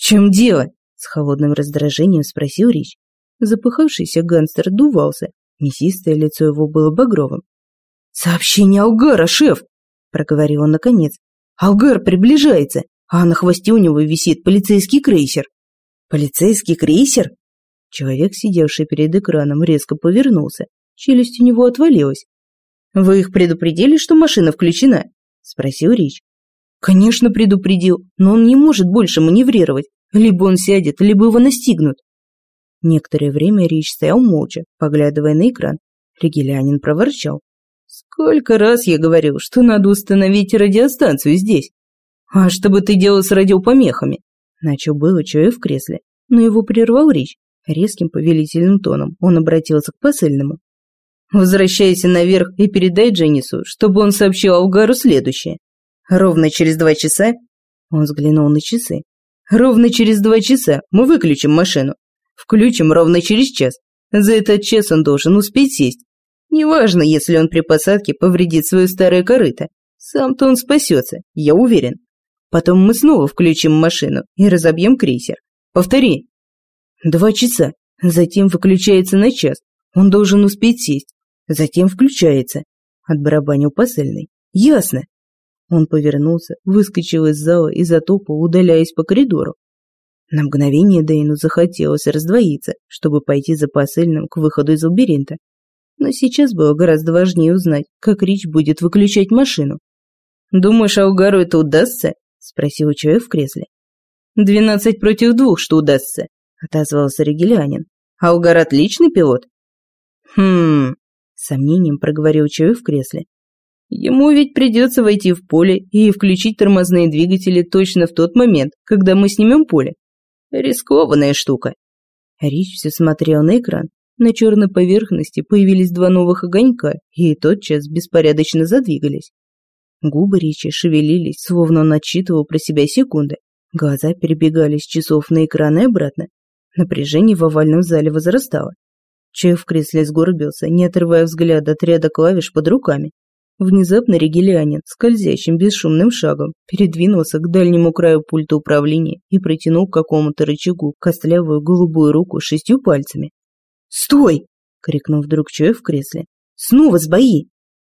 чем дело?» – с холодным раздражением спросил Рич. Запыхавшийся гангстер дувался, мясистое лицо его было багровым. «Сообщение Алгара, шеф!» – проговорил он наконец. «Алгар приближается, а на хвосте у него висит полицейский крейсер». «Полицейский крейсер?» Человек, сидевший перед экраном, резко повернулся. Челюсть у него отвалилась. «Вы их предупредили, что машина включена?» – спросил Рич. «Конечно, предупредил, но он не может больше маневрировать. Либо он сядет, либо его настигнут». Некоторое время Рич стоял молча, поглядывая на экран. Ригелянин проворчал. «Сколько раз я говорил, что надо установить радиостанцию здесь. А что бы ты делал с радиопомехами?» Начал было человек в кресле, но его прервал Рич. Резким повелительным тоном он обратился к посыльному. «Возвращайся наверх и передай Дженнису, чтобы он сообщил Алгару следующее. Ровно через 2 часа...» Он взглянул на часы. «Ровно через 2 часа мы выключим машину. Включим ровно через час. За этот час он должен успеть сесть. Неважно, если он при посадке повредит свое старое корыто. Сам-то он спасется, я уверен. Потом мы снова включим машину и разобьем крейсер. Повтори. 2 часа. Затем выключается на час. Он должен успеть сесть. Затем включается. Отбарабанил посыльный. Ясно. Он повернулся, выскочил из зала и затопал, удаляясь по коридору. На мгновение Дэйну захотелось раздвоиться, чтобы пойти за посыльным к выходу из лабиринта. Но сейчас было гораздо важнее узнать, как Рич будет выключать машину. «Думаешь, Алгару это удастся?» – спросил человек в кресле. 12 против 2, что удастся», – отозвался Ригелянин. «Алгар отличный пилот». «С сомнением проговорил человек в кресле. «Ему ведь придется войти в поле и включить тормозные двигатели точно в тот момент, когда мы снимем поле. Рискованная штука». Рич все смотрел на экран. На черной поверхности появились 2 новых огонька и тотчас беспорядочно задвигались. Губы Ричи шевелились, словно он отсчитывал про себя секунды. Глаза перебегали с часов на экран и обратно. Напряжение в овальном зале возрастало. Человек в кресле сгорбился, не отрывая взгляда от ряда клавиш под руками. Внезапно Ригелянин, скользящим бесшумным шагом, передвинулся к дальнему краю пульта управления и протянул к какому-то рычагу костлявую голубую руку с 6 пальцами. «Стой!» – крикнул вдруг человек в кресле. «Снова сбои!»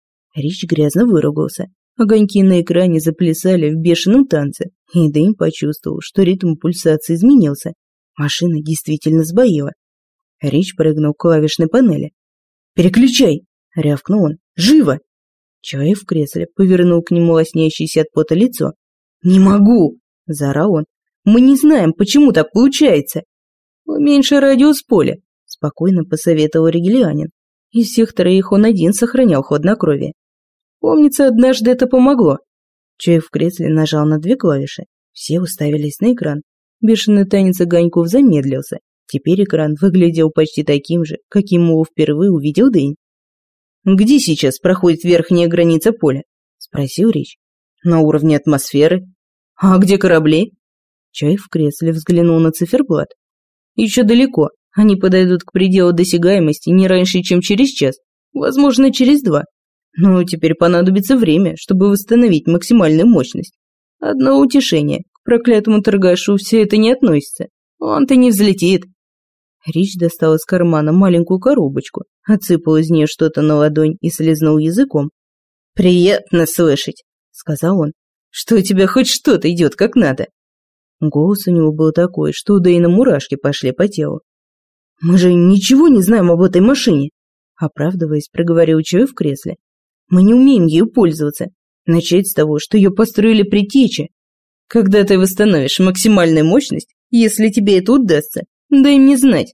Рич грязно выругался. Огоньки на экране заплясали в бешеном танце, и Дэйн почувствовал, что ритм пульсации изменился. Машина действительно сбоила. Рич прыгнул к клавишной панели. «Переключай!» – рявкнул он. «Живо!» Человек в кресле повернул к нему лоснящееся от пота лицо. «Не могу!» – заорал он. «Мы не знаем, почему так получается!» «Уменьши радиус поля!» – спокойно посоветовал Ригелянин. Из всех 3 он один сохранял хладнокровие. Помнится, однажды это помогло. Человек в кресле нажал на 2 клавиши. Все уставились на экран. Бешеный танец огоньков замедлился. Теперь экран выглядел почти таким же, каким его впервые увидел Дэйн. «Где сейчас проходит верхняя граница поля?» – спросил Рич. «На уровне атмосферы. А где корабли?» Человек в кресле взглянул на циферблат. «Еще далеко. Они подойдут к пределу досягаемости не раньше, чем через час. Возможно, через 2. Но теперь понадобится время, чтобы восстановить максимальную мощность. Одно утешение. К проклятому торгашу все это не относится. Он-то не взлетит». Рич достал из кармана маленькую коробочку, отсыпал из нее что-то на ладонь и слезнул языком. «Приятно слышать», — сказал он, — «что у тебя хоть что-то идет как надо». Голос у него был такой, что у Дэйна мурашки пошли по телу. «Мы же ничего не знаем об этой машине», — оправдываясь, проговорил человек в кресле. «Мы не умеем ею пользоваться. Начать с того, что ее построили предтечи. Когда ты восстановишь максимальную мощность, если тебе это удастся, дай мне знать».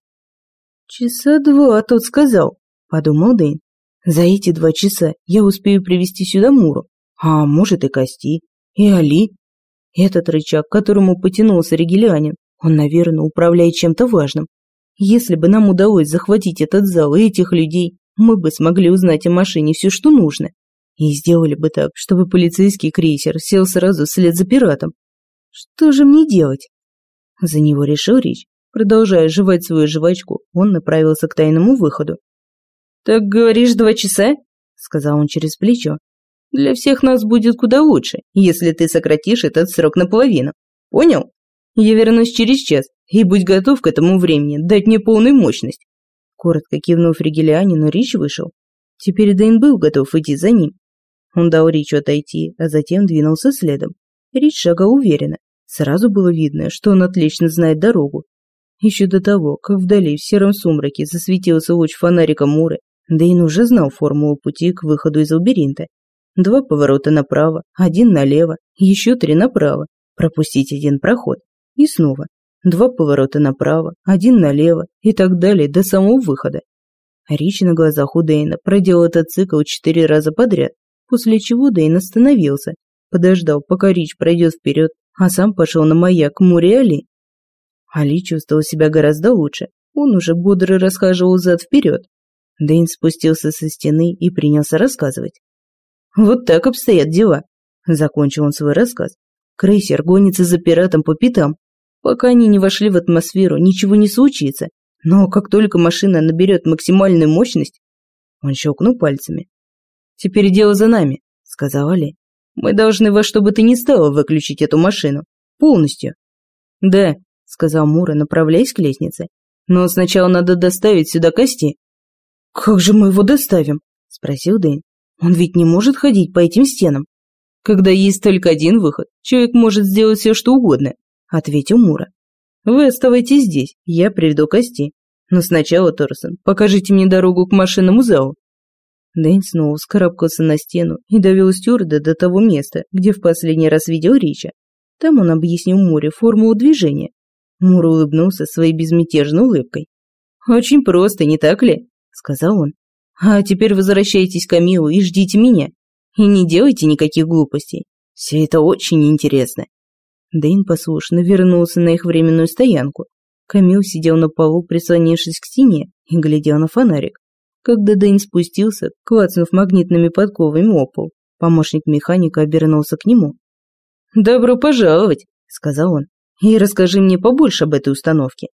«Часа 2, тот сказал», — подумал Дэйн. «За эти 2 часа я успею привести сюда Муру, а может и Кости, и Али. Этот рычаг, к которому потянулся Ригелянин, он, наверное, управляет чем-то важным. Если бы нам удалось захватить этот зал и этих людей, мы бы смогли узнать о машине все, что нужно. И сделали бы так, чтобы полицейский крейсер сел сразу вслед за пиратом. Что же мне делать?» За него решил Рич. Продолжая жевать свою жвачку, он направился к тайному выходу. «Так говоришь, 2 часа?» – сказал он через плечо. «Для всех нас будет куда лучше, если ты сократишь этот срок наполовину. Понял? Я вернусь через час, и будь готов к этому времени дать мне полную мощность». Коротко кивнув Ригелианину, Рич вышел. Теперь Дэйн был готов идти за ним. Он дал Ричу отойти, а затем двинулся следом. Рич шагал уверенно. Сразу было видно, что он отлично знает дорогу. Еще до того, как вдали в сером сумраке засветился луч фонарика Муры, Дэйн уже знал формулу пути к выходу из лабиринта. 2 поворота направо, 1 налево, еще 3 направо, пропустить 1 проход. И снова 2 поворота направо, 1 налево и так далее до самого выхода. Рич на глазах у Дэйна проделал этот цикл 4 раза подряд, после чего Дэйн остановился, подождал, пока Рич пройдет вперед, а сам пошел на маяк к Муре Али. Али чувствовал себя гораздо лучше, он уже бодро расхаживал взад-вперед. Дэйн спустился со стены и принялся рассказывать. «Вот так обстоят дела», — закончил он свой рассказ. «Крейсер гонится за пиратом по пятам. Пока они не вошли в атмосферу, ничего не случится. Но как только машина наберет максимальную мощность...» Он щелкнул пальцами. «Теперь дело за нами», — сказал Али. «Мы должны во что бы то ни стало выключить эту машину. Полностью». «Да», — сказал Мура, направляясь к лестнице. «Но сначала надо доставить сюда Кости». «Как же мы его доставим?» — спросил Дэйн. «Он ведь не может ходить по этим стенам». «Когда есть только один выход, человек может сделать все, что угодно», — ответил Мура. «Вы оставайтесь здесь, я приведу Кости. Но сначала, Торсон, покажите мне дорогу к машинному залу». Дэйн снова вскарабкался на стену и довел стюарда до того места, где в последний раз видел Рича. Там он объяснил Муре формулу движения. Мура улыбнулся своей безмятежной улыбкой. «Очень просто, не так ли?» — сказал он. «А теперь возвращайтесь к Камилу и ждите меня. И не делайте никаких глупостей. Все это очень интересно». Дэйн послушно вернулся на их временную стоянку. Камил сидел на полу, прислонившись к стене, и глядел на фонарик. Когда Дэйн спустился, клацнув магнитными подковами о пол, помощник механика обернулся к нему. «Добро пожаловать», — сказал он, — «и расскажи мне побольше об этой установке».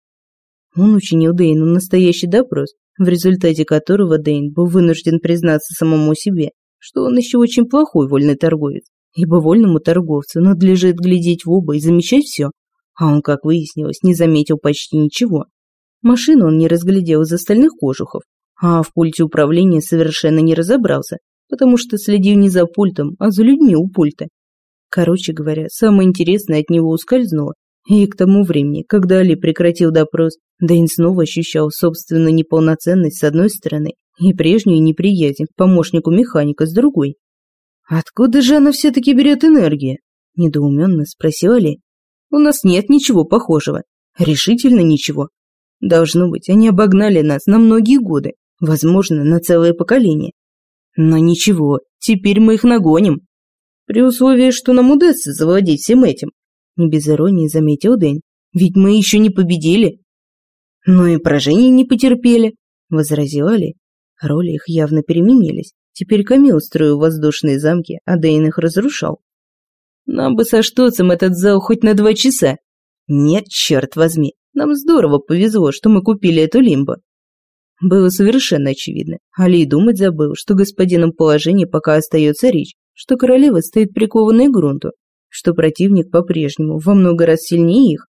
Он учинил Дэйну настоящий допрос, в результате которого Дэйн был вынужден признаться самому себе, что он еще очень плохой вольный торговец, ибо вольному торговцу надлежит глядеть в оба и замечать все, а он, как выяснилось, не заметил почти ничего. Машину он не разглядел из остальных кожухов, а в пульте управления совершенно не разобрался, потому что следил не за пультом, а за людьми у пульта. Короче говоря, самое интересное от него ускользнуло, и к тому времени, когда Али прекратил допрос, Дэйн снова ощущал собственную неполноценность с одной стороны и прежнюю неприязнь к помощнику механика с другой. «Откуда же она все-таки берет энергию?» – недоуменно спросил Али. «У нас нет ничего похожего. Решительно ничего. Должно быть, они обогнали нас на многие годы, возможно, на целое поколение. Но ничего, теперь мы их нагоним. При условии, что нам удастся завладеть всем этим», – не без иронии заметил Дэйн. «Ведь мы еще не победили». «Но и поражения не потерпели», – возразил Али. Роли их явно переменились. Теперь Камил строил воздушные замки, а Дэйн их разрушал. «Нам бы со Штоцем этот зал хоть на 2 часа». «Нет, черт возьми, нам здорово повезло, что мы купили эту лимбо». Было совершенно очевидно. Али думать забыл, что господином положения пока остается Рич, что королева стоит прикованной к грунту, что противник по-прежнему во много раз сильнее их.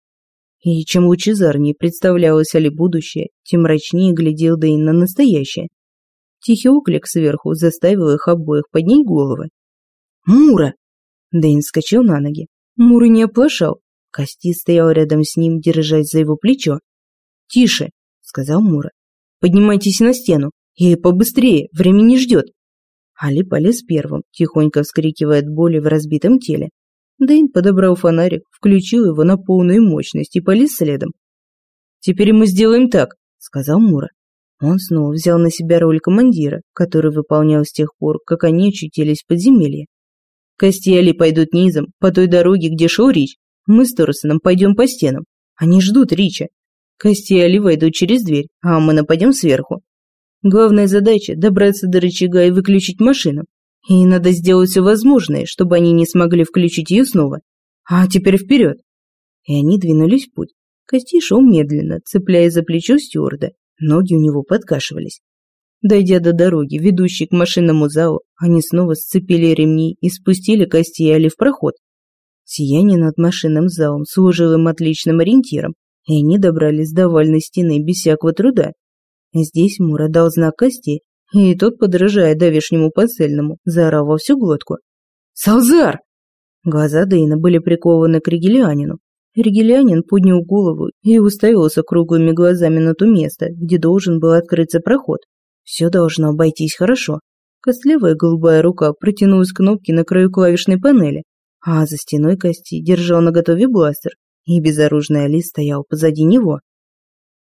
И чем лучезарнее представлялось Али будущее, тем мрачнее глядел Дэйн на настоящее. Тихий оклик сверху заставил их обоих поднять головы. «Мура!» Дэйн вскочил на ноги. Мура не оплошал. Кости стоял рядом с ним, держась за его плечо. «Тише!» — сказал Мура. «Поднимайтесь на стену. И побыстрее, время не ждет». Али полез первым, тихонько вскрикивая от боли в разбитом теле. Дэйн подобрал фонарик, включил его на полную мощность и полез следом. «Теперь мы сделаем так», — сказал Мура. Он снова взял на себя роль командира, который выполнял с тех пор, как они очутились в подземелье. «Кости и Али пойдут низом, по той дороге, где шел Рич. Мы с Торсоном пойдем по стенам. Они ждут Рича. Кости и Али войдут через дверь, а мы нападем сверху. Главная задача – добраться до рычага и выключить машину. И надо сделать все возможное, чтобы они не смогли включить ее снова. А теперь вперед!» И они двинулись в путь. Кости шел медленно, цепляясь за плечо стюарда. Ноги у него подкашивались. Дойдя до дороги, ведущей к машинному залу, они снова сцепили ремни и спустили Кости и Али в проход. Сияние над машинным залом служило им отличным ориентиром, и они добрались до овальной стены без всякого труда. Здесь Мура дал знак Кости, и тот, подражая давешнему посыльному, заорал во всю глотку. «Салзар!» Глаза Дейна были прикованы к Ригелианину. Ригелианин поднял голову и уставился круглыми глазами на то место, где должен был открыться проход. Все должно обойтись хорошо. Костлявая голубая рука протянулась к кнопке на краю клавишной панели, а за стеной Кости держал наготове бластер, и безоружный Али стоял позади него.